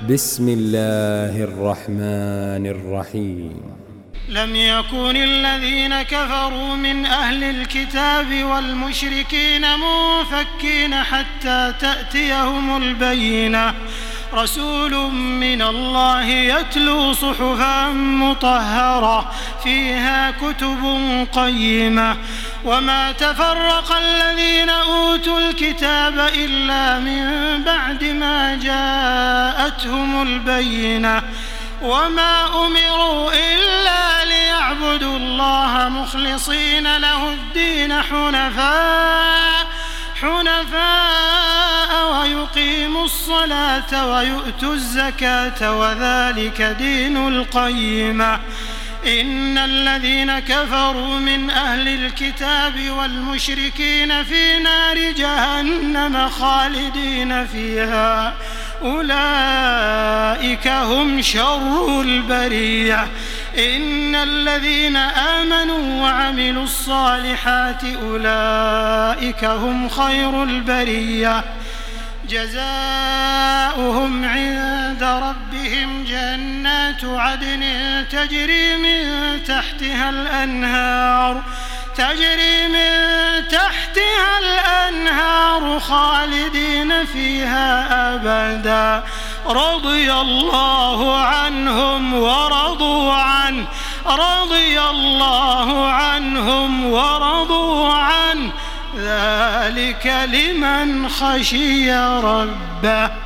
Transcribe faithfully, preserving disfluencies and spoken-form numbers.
بسم الله الرحمن الرحيم. لم يكن الذين كفروا من أهل الكتاب والمشركين منفكين حتى تأتيهم البينة، رسول من الله يتلو صحفا مطهرة فيها كتب قيمة. وما تفرق الذين أوتوا الكتاب إلا من بعد ما جاءتهم البينة، وما أمروا إلا ليعبدوا الله مخلصين له الدين حنفاء حنفاء ويقيموا الصلاة ويؤتوا الزكاة وذلك دين القيمة. إن الذين كفروا من أهل الكتاب والمشركين في نار جهنم خالدين فيها، أولئك هم شر البرية. إن الذين آمنوا وعملوا الصالحات أولئك هم خير البرية، جزاؤهم عند ربهم جنات عدن تجري من تحتها الأنهار تجري من تحتها الأنهار خالدين فيها أبدا، رضي الله عنهم ورضوا عنه رضي الله عنهم ورضوا عنه ذلك لمن خشي ربه.